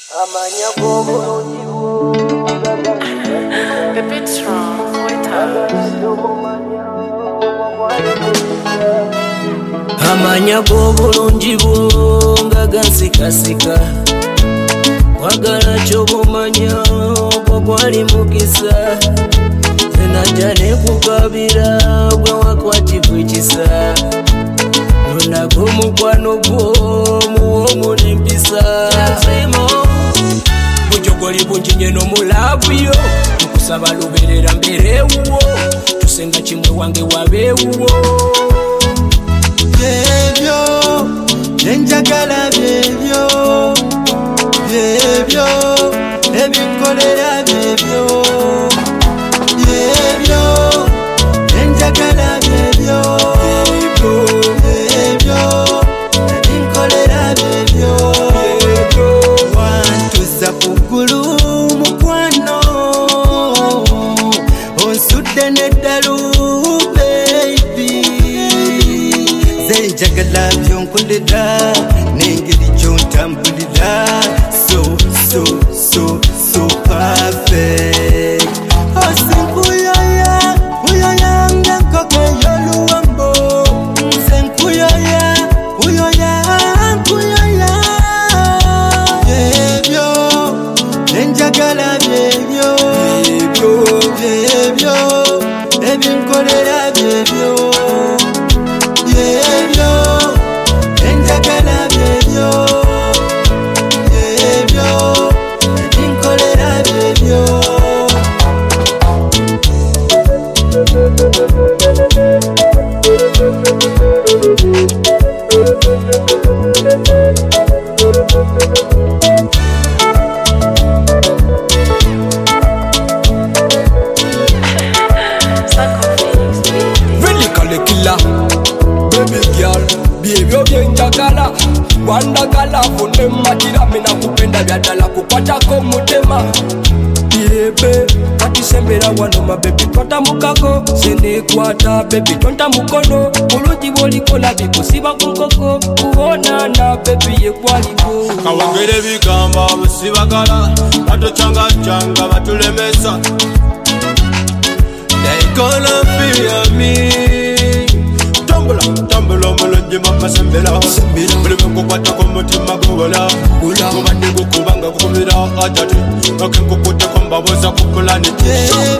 The beat's wrong, wait Amanya g'obulungi bwo nga gansikasika wagala ky'obumanya gwo gwali mukisa zenajja nekugabira gwe wakwatibwa ekisa nonago omukwano gwo muwomu n'empisa bujogoli bungi nye n'omulaavuyo nkusaba luberera mbeerewuwo tusenga kimwe wange wabeewuwo Bebyo, nenjagala bebyo, bebyo, ebinkolera bebyo, bebyo, nenjagala bebyo, bebyo, ebinkolera bebyo, wantuza kugulu mukwano, onsudde n'eddalu Jagala byonkolera n'engeri gy'ontambulira so perfect osinkuyoya uyoya ng'enkoko ey'oluwambo nze nkuyoya uyoya nkuyoya bebyo nenjagala bebyo bebyo ebinkolera bebyo Bebyo byenjagala wandagala fune majira mina kupenda byadala kukwatako mutema bebe watisembera wano mabebi twata mukako senekwata bebi tonta mukono bulungi bwolikola bikusiba ku nkoko kubonana bebi yekwaliko kawagere bigamba busibagala batocangacanga batulemesa they gonna fear me tambula mulungi mama sembera buli bwekukwatako mutima guwola mubadde gukubanga gukumira ajati okenkukuteko mbabuuza ku pulaneti